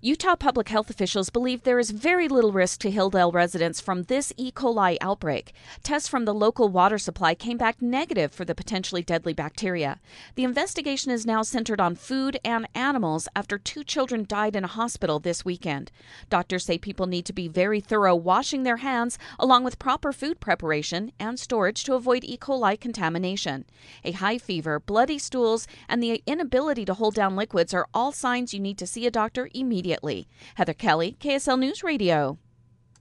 Utah public health officials believe there is very little risk to Hilldale residents from this E. coli outbreak. Tests from the local water supply came back negative for the potentially deadly bacteria. The investigation is now centered on food and animals after 2 children died in a hospital this weekend. Doctors say people need to be very thorough washing their hands along with proper food preparation and storage to avoid E. coli contamination. A high fever, bloody stools, and the inability to hold down liquids are all signs you need to see a doctor immediately. Heather Kelly, KSL News Radio.